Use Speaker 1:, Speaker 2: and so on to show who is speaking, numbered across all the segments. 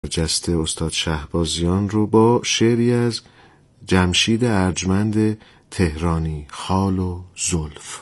Speaker 1: برجسته استاد شهبازیان رو با شعری از جمشید ارجمند تهرانی، خال و زلف.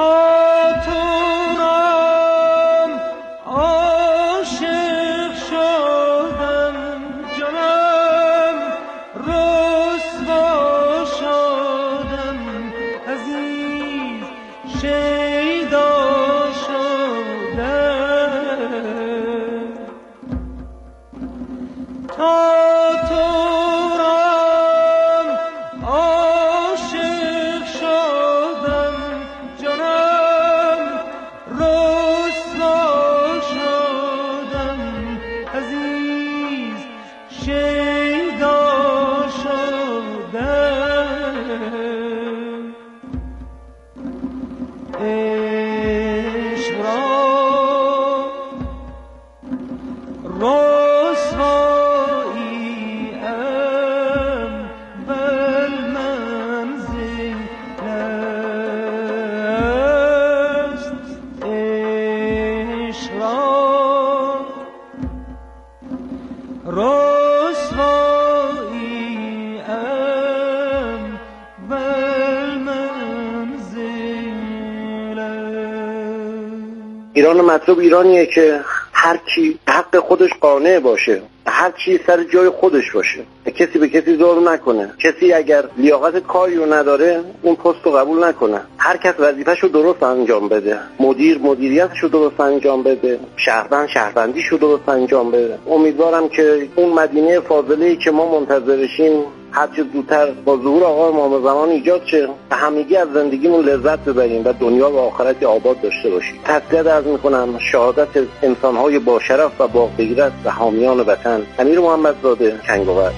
Speaker 2: ایران مطلوب ایرانیه که هر کی حق خودش قانع باشه، هر چی سر جای خودش باشه، کسی به کسی ظلم نکنه، کسی اگر لیاقت کاری رو نداره اون پست رو قبول نکنه، هر کس وظیفه‌شو درست انجام بده، مدیر مدیریتشو درست انجام بده، شهروند شهروندیشو درست انجام بده. امیدوارم که اون مدینه فاضله‌ای که ما منتظرشیم هرچه زودتر با ظهور آقا امام زمان ایجاد شه و همگی از زندگیمون لذت ببریم و دنیا و آخرت آباد داشته باشیم. تسلیت عرض میکنم شهادت انسان‌های با شرف و با غیرت و حامیان وطن. امیر محمدزاده، کنگاور.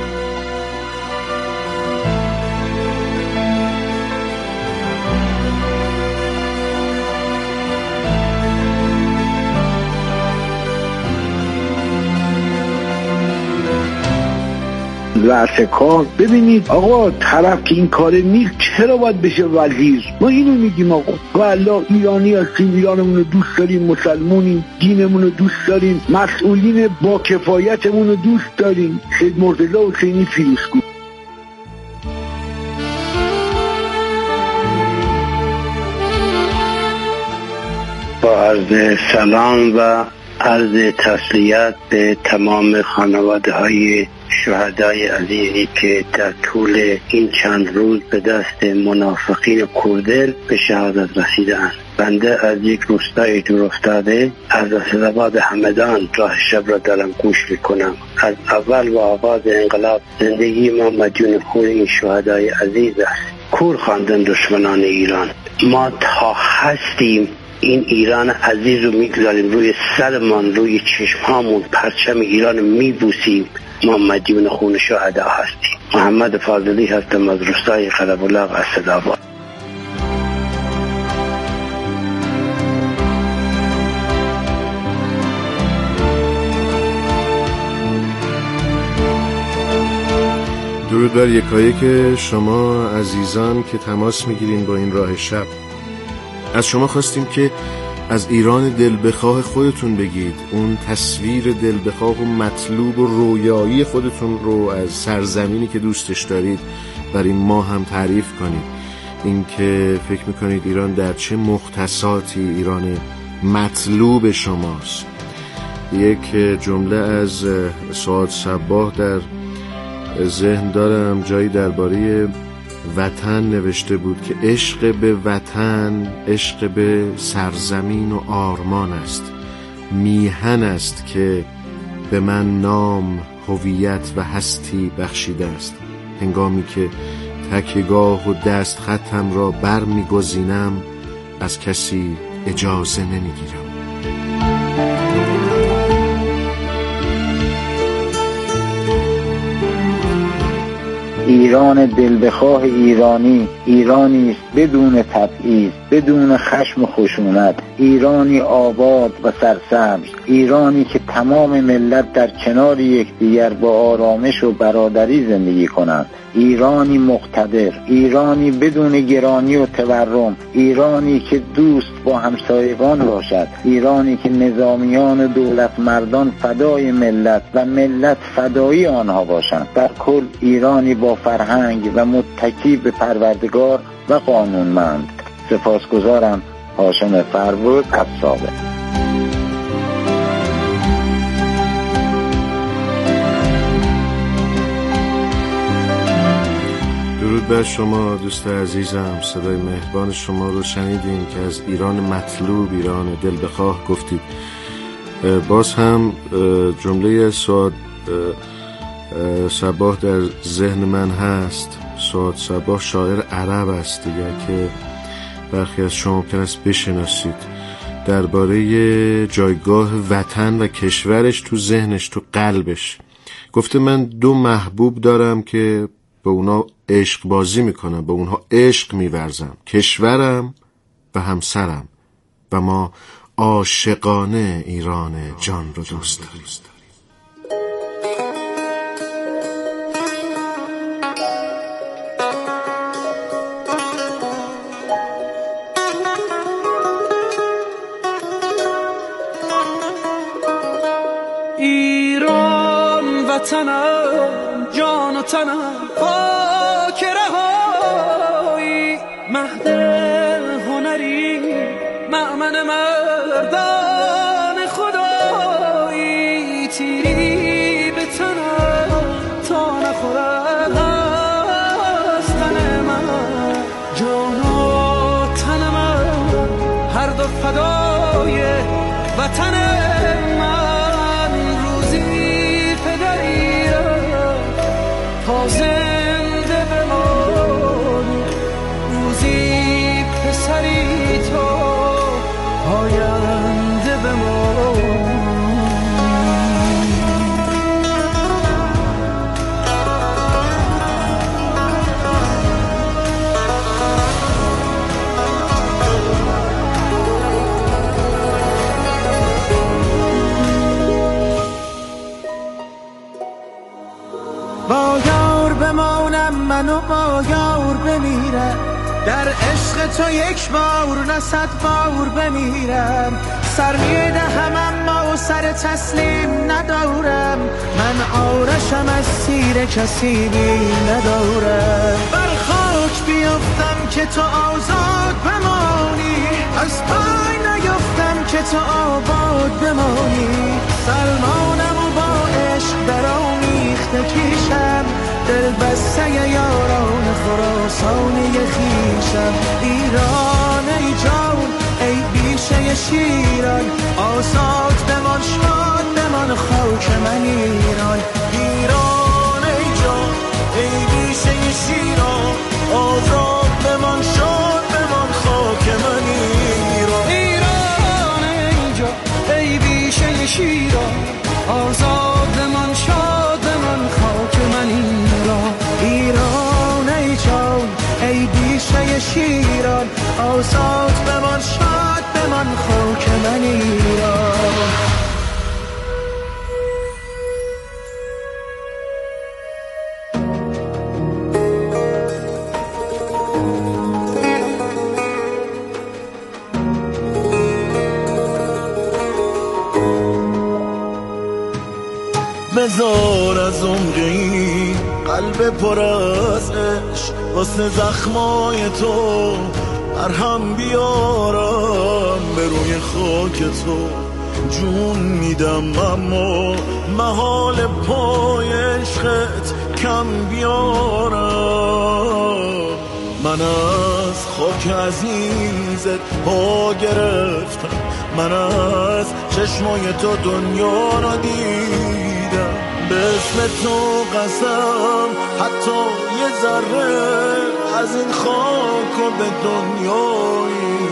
Speaker 3: رأس کار ببینید آقا طرف که این کار نیست چرا باید بشه وزیر؟ ما اینو میگیم آقا والله ایرانی هستیم، ایرانمون رو دوست داریم، مسلمونیم، دینمون رو دوست داریم، مسئولین با کفایتمون رو دوست داریم. سید مرتضی حسینی فیروزکوه.
Speaker 4: با عرض سلام و عرض تسلیت به تمام خانواده های شهدای عزیزی که در طول این چند روز به دست منافقین کوردل به شهادت رسیدند. بنده از یک روستای دور افتاده از اسدآباد همدان راه شب را دارم گوش میکنم. از اول و آغاز انقلاب زندگی ما مدیون خون این شهدای عزیز است. کور خواندن دشمنان ایران. ما تا هستیم این ایران عزیز رو میگذاریم روی سرمان، روی چشمهامون پرچم ایران رو میبوسیم. ما مدیون خون شهدا هستیم. محمد فاضلی هستم از روستای قره‌بلاغ اسدآباد.
Speaker 1: درود بر یکایک شما عزیزان که تماس میگیرین با این راه شب. از شما خواستیم که از ایران دل بخواه خودتون بگید، اون تصویر دل بخواه و مطلوب و رویایی خودتون رو از سرزمینی که دوستش دارید برای ما هم تعریف کنید. این که فکر میکنید ایران در چه مختصاتی ایران مطلوب شماست. یک جمله از سعاد صباح در ذهن دارم، جایی درباره وطن نوشته بود که عشق به وطن عشق به سرزمین و آرمان است، میهن است که به من نام، هویت و هستی بخشیده است. هنگامی که تکیه‌گاه و دست خطم را بر می‌گزینم از کسی اجازه نمیگیرم.
Speaker 3: ایران دلبخواه ایرانی، ایرانی است بدون تبعیض، بدون خشم و خشونت، ایرانی آباد و سرسبز، ایرانی که تمام ملت در کنار یکدیگر با آرامش و برادری زندگی کنند، ایرانی مقتدر، ایرانی بدون گرانی و تورم، ایرانی که دوست با همسایگان باشد، ایرانی که نظامیان و دولت مردان فدای ملت و ملت فدایی آنها باشند. در کل ایرانی با فرهنگ و متکی به پروردگار و قانونمند. سپاسگزارم. هاشم فربود از سابق.
Speaker 1: درود بر شما دوست عزیزم. صدای مهربان شما رو شنیدیم که از ایران مطلوب، ایران دل بخواه گفتید. باز هم جمله سعاد صباح در ذهن من هست. سعاد صباح شاعر عرب است دیگه که برخی از شما ممکن است بشناسید. درباره جایگاه وطن و کشورش تو ذهنش، تو قلبش گفته من 2 محبوب دارم که به اونا عشق بازی میکنم، به اونها عشق میورزم، کشورم و همسرم، و ما عاشقانه ایران جان رو دوست داریم.
Speaker 5: ایران وطنم، جان و تنم، خاک رهایی، مهد هنری، مأمن مردان خدایی، تیری به تنم تا نخورد از تن من، جان و تن من هر دو فدای وطن من. روزی پدری تا زنده بمانی، روزی پسری تا آینده بمانی. با یار بمانم من و با یار بمیرم، در عشق تو یک بار نه 100 بار بمیرم. سر میدهم اما سر تسلیم ندارم، من آرشم از سیر کسی بی ندارم. بر خاک بیفتم که تو آزاد بمانی، از پای نیفتم که تو آباد بمانی. سلمانم و با عشق در آمیخته کیشم، دل بسته یاران خراسانی خیشم. ایران ای جان ای بیشه شیران، آزاد بمان شاد بمان خاک من ایران. ایران ای جان ای بیشه شیران، آزاد بمان شاد بمان خاک من ایران. ایران ای جان ای بیشه شیران، آزاد بمان شاد بمان خاک من ایران. ایران ای جان ای بیشه شیران، آزاد بمان شاد بمان خاک من ایران.
Speaker 6: بذار از عمقی قلب پر از عشق، واسه زخمای تو مرهم بیارم. به روی خاک تو جون میدم اما محال پای عشقت کم بیارم. من از خاک عزیزت پا گرفتم، من از چشمای تو دنیا را دیدم. به اسم تو قسم حتی یه ذره از این خاک و به دنیایی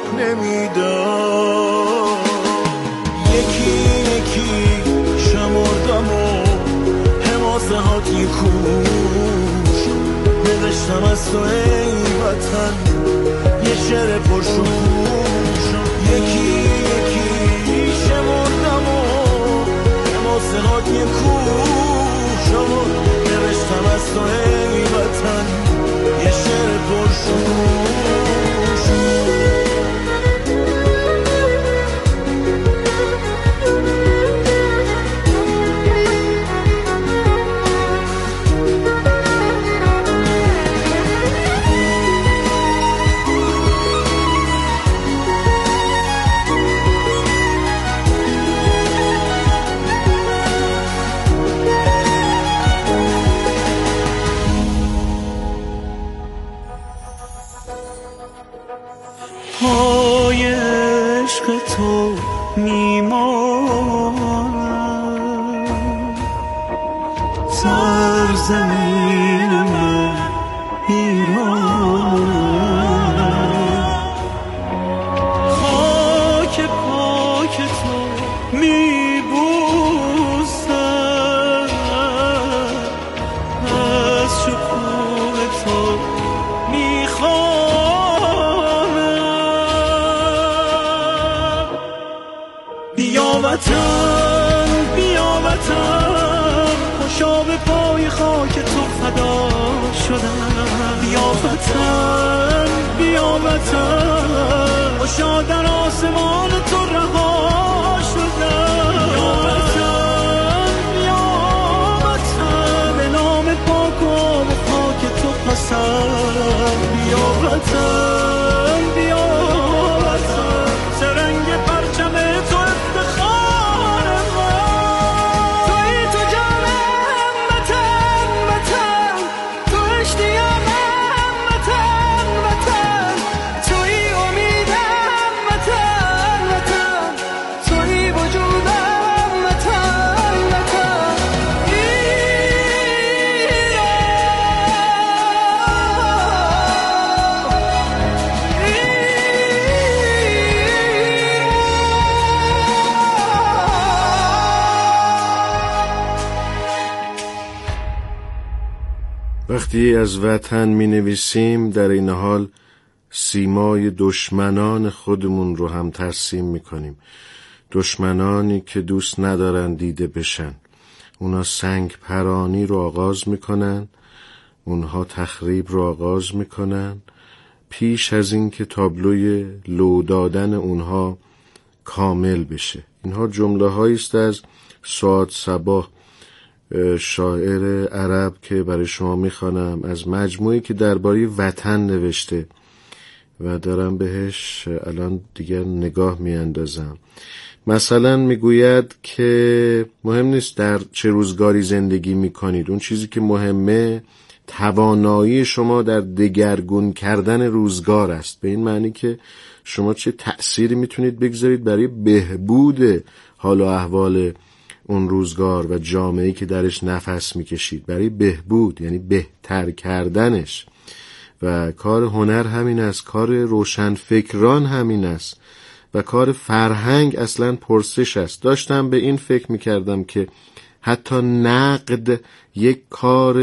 Speaker 6: نمیدم. یکی یکی شمردم و حماسه هات یکوش، نوشتم از تو ای وطن یه شعر پرشوش. یکی یکی شمردم و حماسه هات یکوش، نوشتم از تو ای وطن یه شعر پرشوش. پای عشق تو میمانم، سرزمین من ایرانم، خاک پاک تو میبوسم، از شکوه تو میخوانم. بیا وطن بیا وطن، خوشا به پای خاک تو فدا شدم. بیا وطن بیا وطن، خوشا در آسمان تو رها شدم. بیا وطن بیا وطن، به نام پاک و آب و خاک تو پسند. بیا وطن بیا وطن، سرنگ پرچم تو افتخار من. تویی تو جانم وطن وطن، تو اشتیاقم وطن وطن، تویی امیدم وطن وطن، تویی وجودم وطن وطن.
Speaker 1: وقتی از وطن می نویسیم در این حال سیمای دشمنان خودمون رو هم ترسیم می کنیم. دشمنانی که دوست ندارن دیده بشن. اونا سنگ پرانی رو آغاز می کنن، اونها تخریب رو آغاز می کنن پیش از این که تابلوی لو دادن اونها کامل بشه. اینها جمله هایی است از سعاد صباح، شاعر عرب که برای شما میخوانم، از مجموعی که درباره وطن نوشته و دارم بهش الان دیگر نگاه میاندازم. مثلا میگوید که مهم نیست در چه روزگاری زندگی میکنید، اون چیزی که مهمه توانایی شما در دگرگون کردن روزگار است. به این معنی که شما چه تأثیری میتونید بگذارید برای بهبود حال و احوال اون روزگار و جامعه‌ای که درش نفس میکشید، برای بهبود یعنی بهتر کردنش. و کار هنر همین است، کار روشنفکران همین است و کار فرهنگ اصلا پرسش است. داشتم به این فکر میکردم که حتی نقد یک کار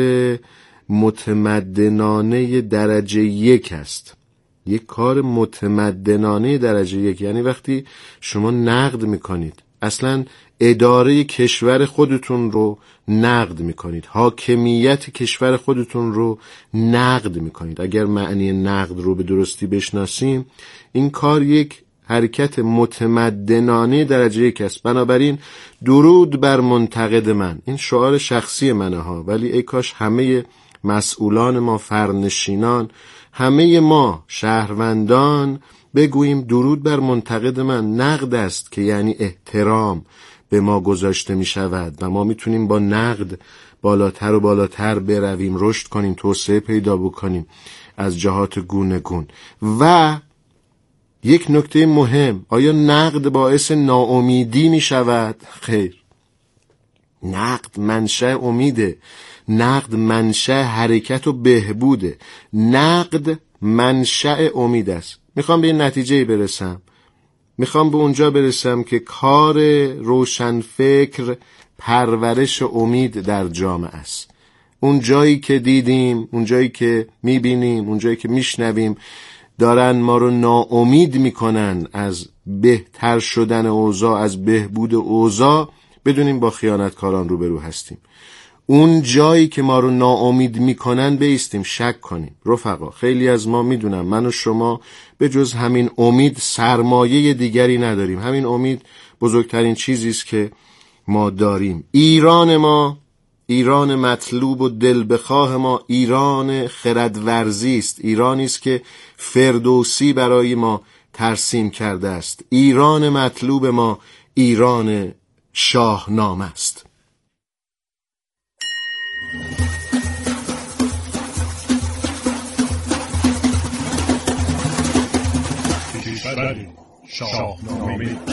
Speaker 1: متمدنانه درجه یک است، یک کار متمدنانه درجه یک. یعنی وقتی شما نقد میکنید، اصلا اداره کشور خودتون رو نقد میکنید، حاکمیت کشور خودتون رو نقد میکنید. اگر معنی نقد رو به درستی بشناسیم، این کار یک حرکت متمدنانه درجه یک است. بنابراین درود بر منتقد من، این شعار شخصی منه ها، ولی ای کاش همه مسئولان ما، فرنشینان، همه ما شهروندان بگوییم درود بر منتقد من. نقد است که یعنی احترام به ما گذاشته می شود و ما میتونیم با نقد بالاتر و بالاتر برویم، رشد کنیم، توسعه پیدا بکنیم از جهات گونه گون. و یک نکته مهم، آیا نقد باعث ناامیدی می شود؟ خیر، نقد منشأ امیده، نقد منشأ حرکت و بهبوده، نقد منشأ امید است. میخوام به این نتیجه برسم، میخوام به اونجا برسم که کار روشنفکر پرورش امید در جامعه است. اون جایی که دیدیم، اون جایی که میبینیم، اون جایی که میشنویم دارن ما رو ناامید میکنن از بهتر شدن اوضاع، از بهبود اوضاع، بدونیم با خیانتکاران روبرو هستیم. اون جایی که ما رو ناامید میکنن بایستیم، شک کنیم. رفقا، خیلی از ما میدونم، من و شما به جز همین امید سرمایه دیگری نداریم. همین امید بزرگترین چیزی است که ما داریم. ایران ما، ایران مطلوب و دل بخواه ما، ایران خردورزی است. ایرانی است که فردوسی برای ما ترسیم کرده است. ایران مطلوب ما ایران شاهنامه است.
Speaker 7: شاهنامه.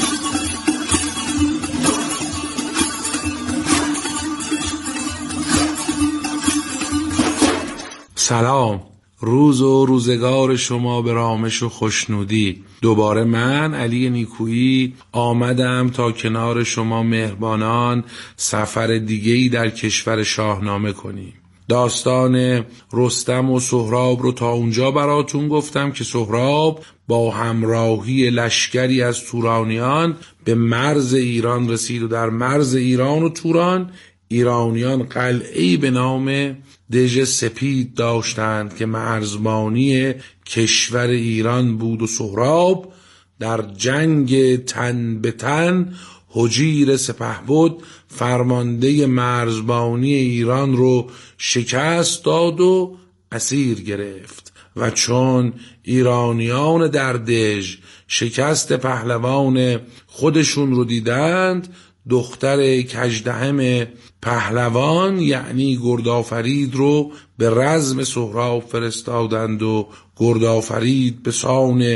Speaker 8: سلام، روز و روزگار شما به رامش و خوشنودی. دوباره من علی نیکویی آمدم تا کنار شما مهربانان سفر دیگه‌ای در کشور شاهنامه کنیم. داستان رستم و سهراب رو تا اونجا براتون گفتم که سهراب با همراهی لشکری از تورانیان به مرز ایران رسید و در مرز ایران و توران ایرانیان قلعه‌ای به نام دژ سپید داشتند که مرزبانی کشور ایران بود و سهراب در جنگ تن به تن هجیر سپهبد فرمانده مرزبانی ایران رو شکست داد و اسیر گرفت و چون ایرانیان در دژ شکست پهلوان خودشون رو دیدند، دختر کژدهم پهلوان یعنی گردآفرید رو به رزم سهراب فرستادند و گردآفرید به سان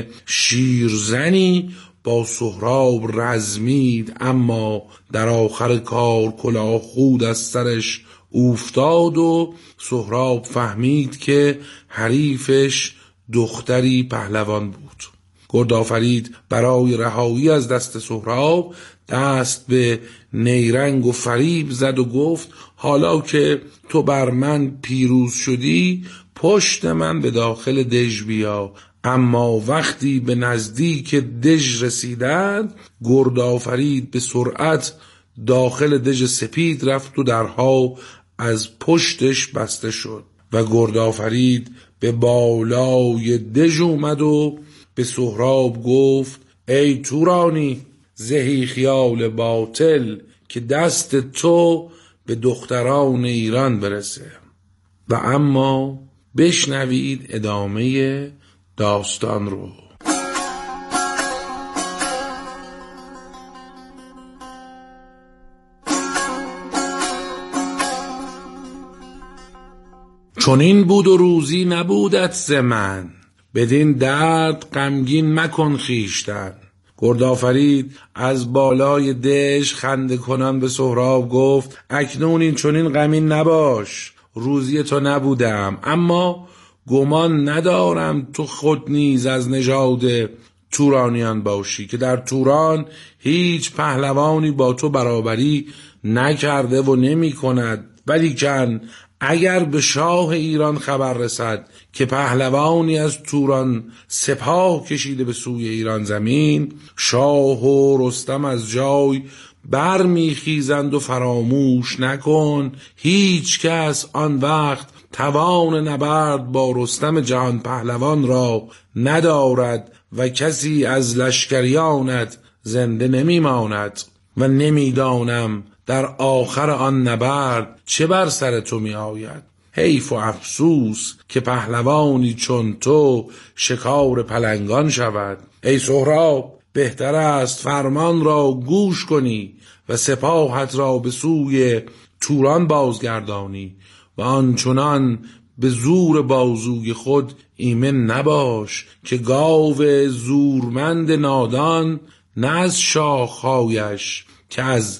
Speaker 8: شیرزنی با سهراب رزمید، اما در آخر کار کلاه خود از سرش افتاد و سهراب فهمید که حریفش دختری پهلوان بود. گردآفرید برای رهایی از دست سهراب دست به نیرنگ و فریب زد و گفت حالا که تو بر من پیروز شدی پشت من به داخل دژ بیا. اما وقتی به نزدیک دژ رسیدند گردآفرید به سرعت داخل دژ سپید رفت و درها از پشتش بسته شد و گردآفرید به بالای دژ اومد و به سهراب گفت ای تورانی، زهی خیال باطل که دست تو به دختران ایران برسه. و اما بشنوید ادامه داستان رو. چون این بود و روزی نبودت ز من، بدین درد غمگین مکن خویشتن. گردآفرید از بالای دژ خنده کنان به سهراب گفت اکنون این چنین غمین نباش، روزی تو نبودم، اما گمان ندارم تو خود نیز از نژاد تورانیان باشی که در توران هیچ پهلوانی با تو برابری نکرده و نمی کند. ولیکن اگر به شاه ایران خبر رسد که پهلوانی از توران سپاه کشیده به سوی ایران زمین، شاه و رستم از جای برمیخیزند و فراموش نکن هیچ کس آن وقت توان نبرد با رستم جهان پهلوان را ندارد و کسی از لشکریانت زنده نمیماند و نمیدانم در آخر آن نبرد چه بر سر تو می آید. حیف و افسوس که پهلوانی چون تو شکار پلنگان شود. ای سهراب، بهتر است فرمان را گوش کنی و سپاهت را به سوی توران بازگردانی و آنچنان به زور بازوی خود ایمن نباش که گاو زورمند نادان نه از شاخهایش که از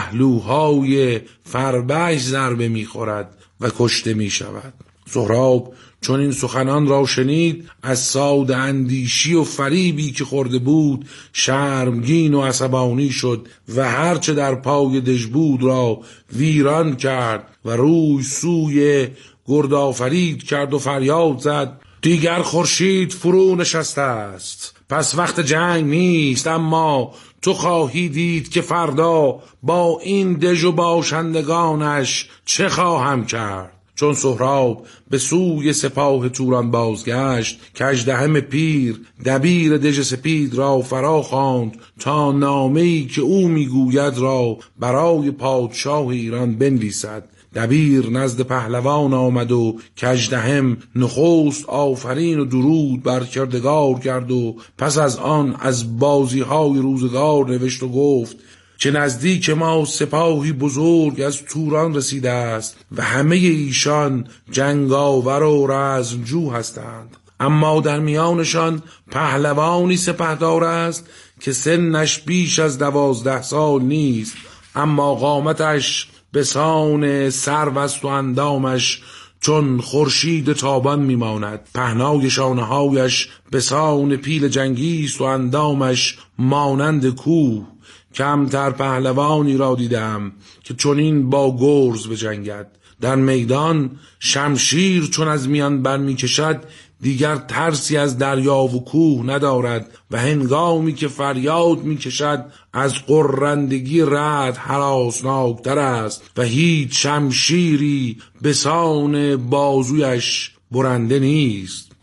Speaker 8: پهلوهای فربهش ضربه میخورد و کشته میشود. سهراب چون این سخنان را شنید از ساد اندیشی و فریبی که خورده بود شرمگین و عصبانی شد و هرچه در پای دژ بود را ویران کرد و روی سوی گردآفرید کرد و فریاد زد دیگر خورشید فرو نشسته است، پس وقت جنگ نیست، اما تو خواهی دید که فردا با این دژ و باشندگانش چه خواهم کرد. چون سهراب به سوی سپاه توران بازگشت، کژدهم پیر دبیر دژ سپید را فرا خواند تا نامه‌ای که او میگوید را برای پادشاه ایران بنویسد. دبیر نزد پهلوان آمد و کژدهم نخست آفرین و درود بر کردگار کرد و پس از آن از بازی‌های روزگار نوشت و گفت که نزدیک ما سپاهی بزرگ از توران رسیده است و همه ایشان جنگاور و رزمجو هستند، اما در میانشان پهلوانی سپهدار است که سنش بیش از 12 سال نیست، اما قامتش بسان سرو است و اندامش چون خورشید تابان میماند. پهنای شانه هایش بسان پیل جنگی است و اندامش مانند کوه. کمتر پهلوانی را دیدم که چنین با گرز بجنگد. در میدان شمشیر چون از میان برمی کشد دیگر ترسی از دریا و کوه ندارد و هنگامی که فریاد می کشد از غرندگی رعد هراسناکتر است و هیچ شمشیری به سان بازویش برنده نیست.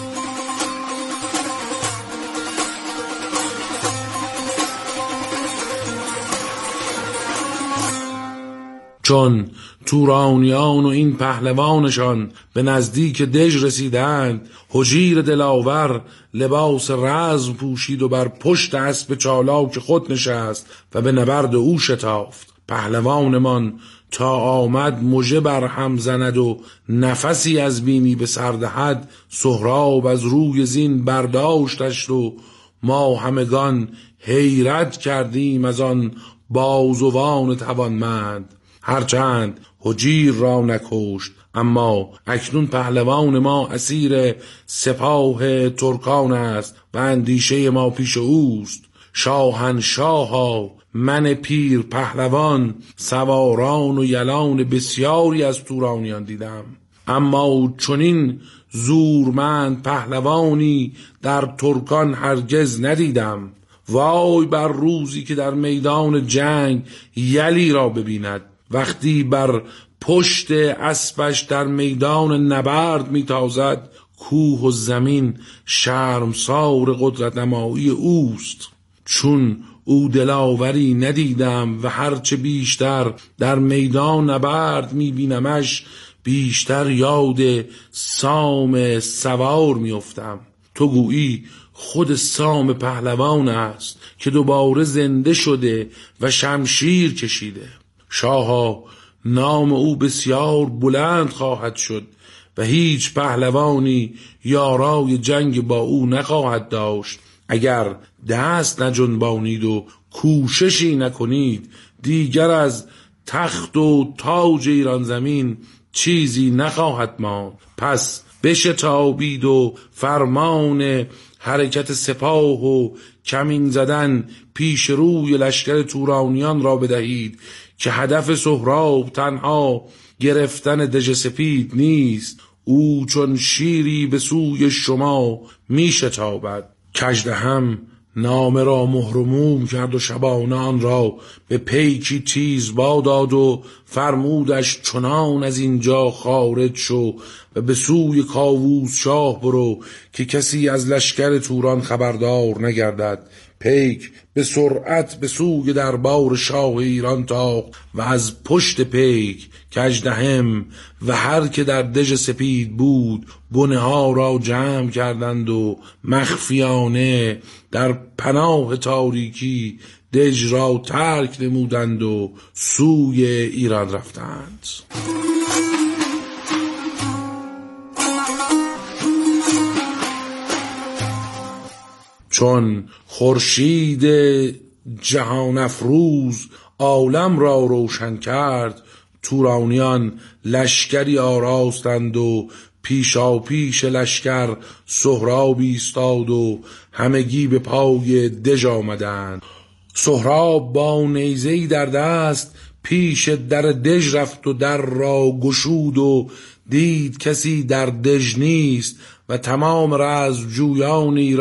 Speaker 8: چون تورانیان و این پهلوانشان به نزدیک دژ رسیدند، هجیر دلاور لباس رزم پوشید و بر پشت اسب چالاک خود نشست و به نبرد او شتافت. پهلوانمان تا آمد مژه بر هم زند و نفسی از بینی به سر دهد، سهراب از روی زین برداشتش و ما همگان حیرت کردیم از آن بازوان توانمند. هرچند هجیر را نکشت، اما اکنون پهلوان ما اسیر سپاه ترکان است و اندیشه ما پیش اوست. شاهنشاها، من پیر پهلوان سواران و یلان بسیاری از تورانیان دیدم، اما چنین زورمند پهلوانی در ترکان هرگز ندیدم. وای بر روزی که در میدان جنگ یلی را ببیند، وقتی بر پشت اسبش در میدان نبرد میتازد. کوه و زمین شرمسار قدرت نمایی اوست. چون او دلاوری ندیدم و هرچه بیشتر در میدان نبرد میبینمش بیشتر یاد سام سوار میافتم. تو گویی خود سام پهلوان است که دوباره زنده شده و شمشیر کشیده. شاها، نام او بسیار بلند خواهد شد و هیچ پهلوانی یارای جنگ با او نخواهد داشت. اگر دست نجنبانید و کوششی نکنید دیگر از تخت و تاج ایران زمین چیزی نخواهد ماند. پس بشتابید و فرمان حرکت سپاه و کمین زدن پیش روی لشکر تورانیان را بدهید که هدف سهراب تنها گرفتن دژ سپید نیست. او چون شیری به سوی شما می شتابد. کژدهم نامه را مهرموم کرد و شبانان را به پیکی تیزبا داد و فرمودش چنان از اینجا خارج شو و به سوی کاووس شاه برو که کسی از لشکر توران خبردار نگردد. پیک به سرعت به سوی دربار شاه ایران تاخت و از پشت پیک کژدهم و هر که در دژ سپید بود بنه ها را جمع کردند و مخفیانه در پناه تاریکی دژ را ترک نمودند و سوی ایران رفتند. چون خورشید جهان افروز عالم را روشن کرد، تورانیان لشکری آراستند و پیشا پیش لشکر سهراب ایستاد و همگی به پای دژ آمدند. سهراب با نیزه‌ای در دست پیش در دژ رفت و در را گشود و دید کسی در دژ نیست و تمام رزمجویان ایران